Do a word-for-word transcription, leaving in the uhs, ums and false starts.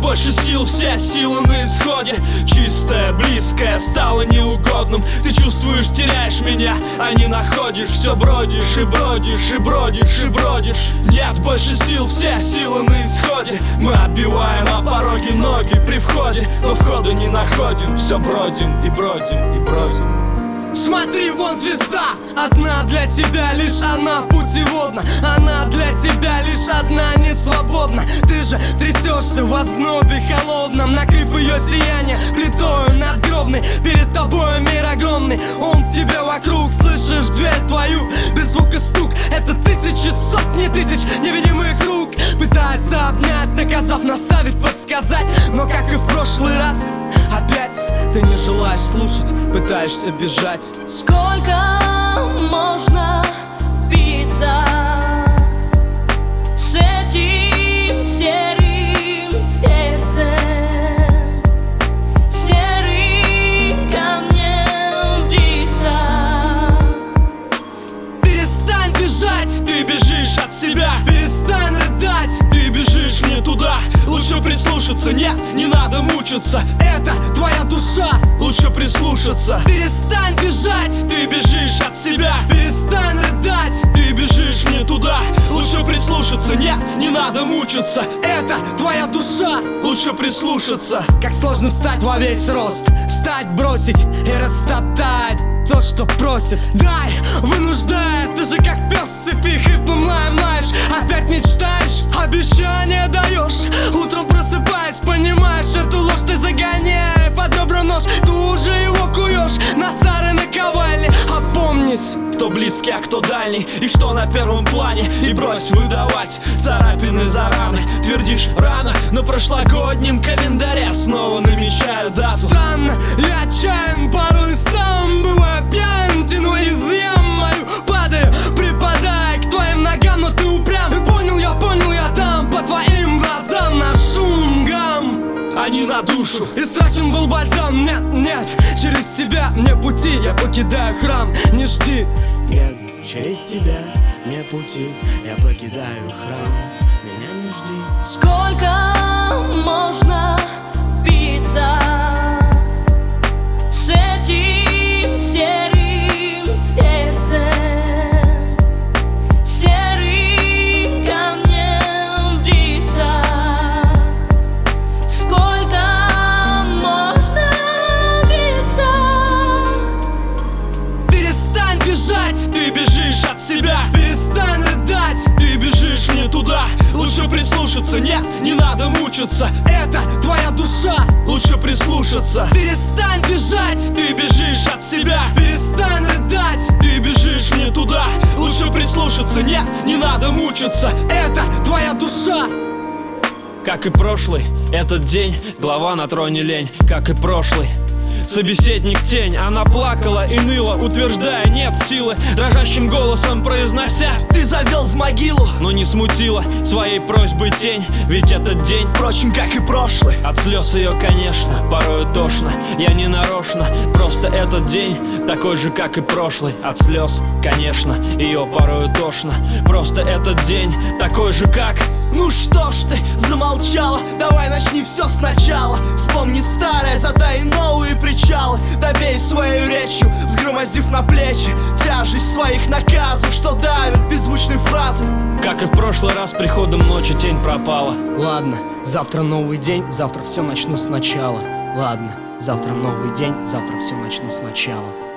больше сил, все силы на исходе. Чистое, близкое стало неугодным. Ты чувствуешь, теряешь меня, а не находишь. Все бродишь и бродишь и бродишь и бродишь. Нет больше сил, все силы на исходе. Мы оббиваем о пороге ноги при входе, но входа не находим. Все бродим и бродим и бродим. Смотри, вон звезда, одна для тебя, лишь она путеводна. Она для тебя лишь одна не свободна. Ты же трясешься в ознобе холодном, накрыв ее сияние плитою надгробной. Перед тобой мир огромный, он в тебе вокруг. Слышишь дверь твою, без звука стук. Это тысячи, сотни тысяч невидимых рук пытаются обнять, наказав, наставить, подсказать. Но как и в прошлый раз, опять ты не желаешь слушать, пытаешься бежать. Сколько можно биться с этим серым сердцем, серым камнем в лицах? Перестань бежать, ты бежишь от себя. Перестань рыдать, ты бежишь не туда. Лучше прислушаться, нет, не надо мучиться. Это твоя душа, лучше прислушаться. Перестань бежать, ты бежишь от себя. Перестань рыдать, ты бежишь не туда. Лучше прислушаться, нет, не надо мучиться. Это твоя душа, лучше прислушаться. Как сложно встать во весь рост, встать, бросить и растоптать то, что просит. Дай, вынуждает, ты же как пес с цепи хриплым лаем лаешь. Опять мечтаешь, обещания даешь. Утром просыпаясь, понимаешь, эту ложь ты загоняй под ребра нож. Тут же его куешь на старой наковальне. Опомнись, кто близкий, а кто дальний, и что на первом плане. И брось выдавать царапины за раны. Твердишь рано, на прошлогоднем календаре снова намечаю дату. Странно, я отчаян, порой сам бываю пьян. Тяну из ям мою, падаю, припадая к твоим ногам. Но ты упрям, и понял я, понял я там по твоим глазам на шум гам, а не на душу. Истрачен был бальзам, нет, нет, через тебя мне пути, я покидаю храм, не жди. Нет, через тебя мне пути, я покидаю храм, меня не жди. Сколько можно биться с этим серым сердцем, серым камнем в лицах? Сколько можно биться? Перестань бежать, ты бежишь от себя. Перестань рыдать, ты бежишь не туда. Лучше прислушаться, нет, не надо мучиться. Это твоя душа, лучше прислушаться. Перестань бежать, ты бежишь от себя. Перестань рыдать, ты бежишь не туда. Лучше прислушаться, нет, не надо мучиться. Это твоя душа. Как и прошлый, этот день, глава на троне лень. Как и прошлый, собеседник тень. Она плакала и ныла, утверждая нет силы, дрожащим голосом произнося: ты завел в могилу. Но не смутила своей просьбой тень, ведь этот день, впрочем, как и прошлый. От слез ее, конечно, порою тошно. Я не нарочно, просто этот день такой же, как и прошлый. От слез, конечно, ее порою тошно. Просто этот день такой же, как... Ну что ж ты замолчала, давай начни все сначала. Вспомни старое, задай новые причалы. Добей свою речью, взгромоздив на плечи тяжесть своих наказов, что давят беззвучной фразы. Как и в прошлый раз, приходом ночи тень пропала. Ладно, завтра новый день, завтра все начну сначала. Ладно, завтра новый день, завтра все начну сначала.